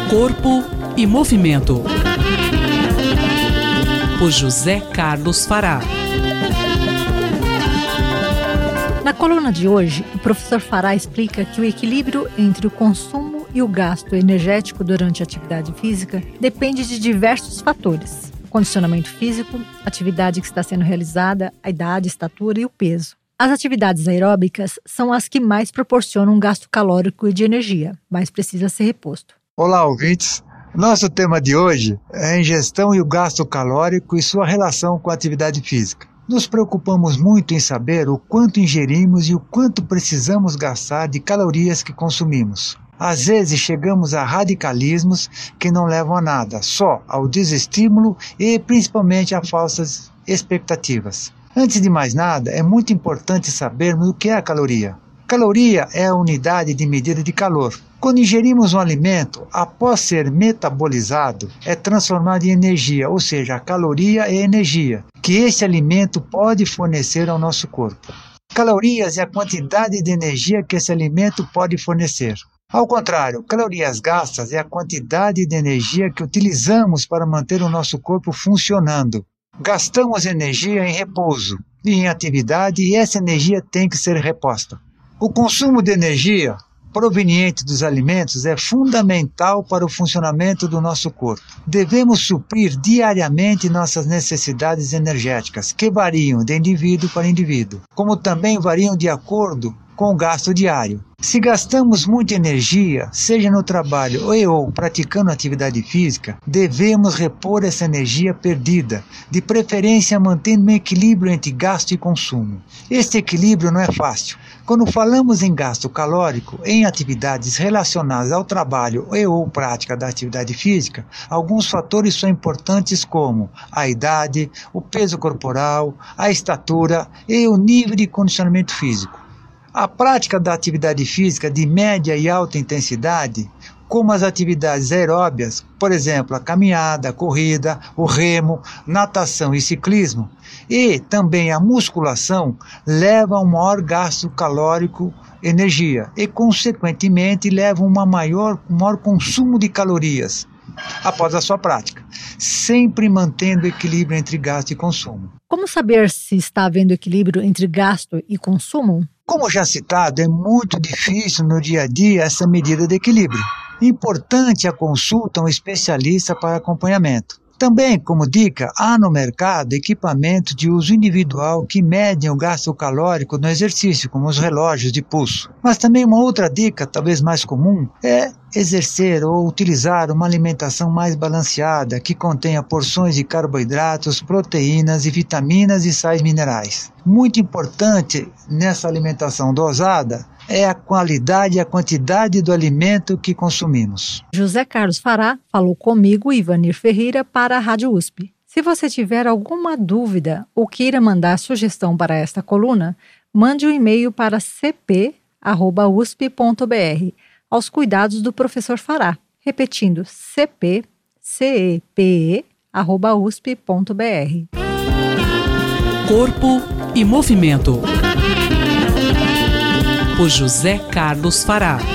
Corpo e Movimento, por José Carlos Fará. Na coluna de hoje, o professor Fará explica que o equilíbrio entre o consumo e o gasto energético durante a atividade física depende de diversos fatores: o condicionamento físico, a atividade que está sendo realizada, a idade, a estatura e o peso. As atividades aeróbicas são as que mais proporcionam um gasto calórico e de energia, mas precisa ser reposto. Olá, ouvintes! Nosso tema de hoje é a ingestão e o gasto calórico e sua relação com a atividade física. Nos preocupamos muito em saber o quanto ingerimos e o quanto precisamos gastar de calorias que consumimos. Às vezes chegamos a radicalismos que não levam a nada, só ao desestímulo e principalmente a falsas expectativas. Antes de mais nada, é muito importante sabermos o que é a caloria. Caloria é a unidade de medida de calor. Quando ingerimos um alimento, após ser metabolizado, é transformado em energia, ou seja, a caloria é energia, que esse alimento pode fornecer ao nosso corpo. Calorias é a quantidade de energia que esse alimento pode fornecer. Ao contrário, calorias gastas é a quantidade de energia que utilizamos para manter o nosso corpo funcionando. Gastamos energia em repouso e em atividade, e essa energia tem que ser reposta. O consumo de energia proveniente dos alimentos é fundamental para o funcionamento do nosso corpo. Devemos suprir diariamente nossas necessidades energéticas, que variam de indivíduo para indivíduo, como também variam de acordo com o gasto diário. Se gastamos muita energia, seja no trabalho ou praticando atividade física, devemos repor essa energia perdida, de preferência mantendo um equilíbrio entre gasto e consumo. Este equilíbrio não é fácil. Quando falamos em gasto calórico em atividades relacionadas ao trabalho ou prática da atividade física, alguns fatores são importantes como a idade, o peso corporal, a estatura e o nível de condicionamento físico. A prática da atividade física de média e alta intensidade, como as atividades aeróbias, por exemplo, a caminhada, a corrida, o remo, natação e ciclismo, e também a musculação, leva a um maior gasto calórico, energia, e consequentemente leva a um maior consumo de calorias após a sua prática, sempre mantendo o equilíbrio entre gasto e consumo. Como saber se está havendo equilíbrio entre gasto e consumo? Como já citado, é muito difícil no dia a dia essa medida de equilíbrio. Importante a consulta a um especialista para acompanhamento. Também, como dica, há no mercado equipamentos de uso individual que medem o gasto calórico no exercício, como os relógios de pulso. Mas também uma outra dica, talvez mais comum, é exercer ou utilizar uma alimentação mais balanceada, que contenha porções de carboidratos, proteínas e vitaminas e sais minerais. Muito importante nessa alimentação dosada é a qualidade e a quantidade do alimento que consumimos. José Carlos Fará falou comigo, Ivanir Ferreira, para a Rádio USP. Se você tiver alguma dúvida ou queira mandar sugestão para esta coluna, mande um e-mail para cp@usp.br, aos cuidados do professor Fará. Repetindo, cpe@usp.br. Corpo e Movimento, por José Carlos Fará.